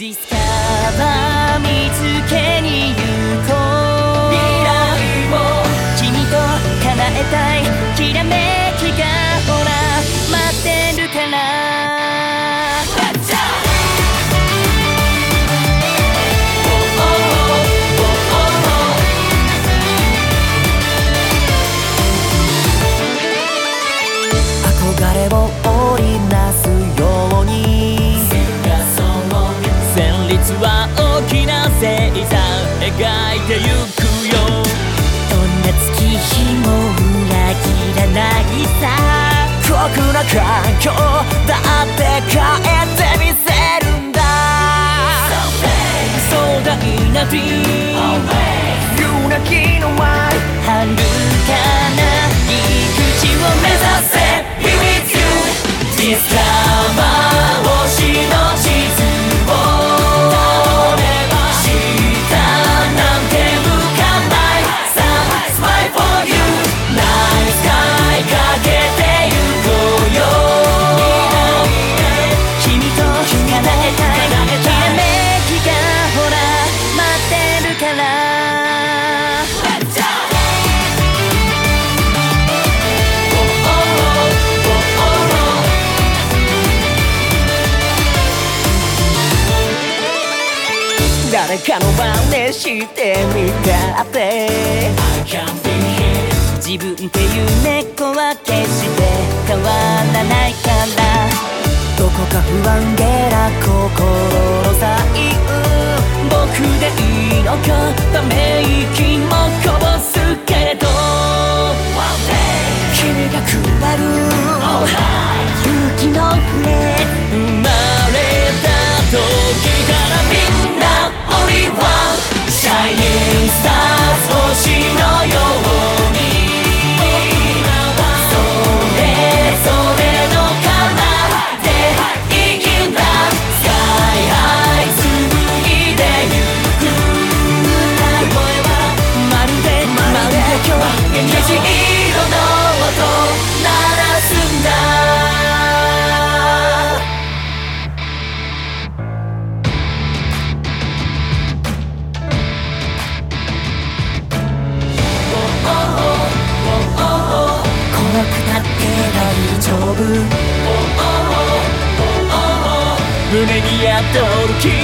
ディスカバー見つけに行こう。未来を君と叶えたいきらめきがほら待ってるから。憧れを織りなすように旋律は大きな星座描いてゆくよ。どんな月日も裏切らないさ。酷な環境だって変えてみせるんだ。壮大な Dream 夜泣きのワイ遥かな陸地を目指せ Be with you Discover 星の地図を下なんて向かないさあ Smile for you Night Sky かけてゆこうよ。君と叶えたいきらめきがほら待ってるから。誰かの真似してみたって自分っていう猫は決して変わらないから。どこか不安げな心の左右僕でいいのかため息もこぼすけれど君が配る勇気の船生まれた時からみんなシャイニングスター星のようにそれぞれの奏で生きんだスカイハイ紡いでゆく歌声はまるで今日虹色の音鳴らすんだ。怖くなって大丈夫胸に宿る君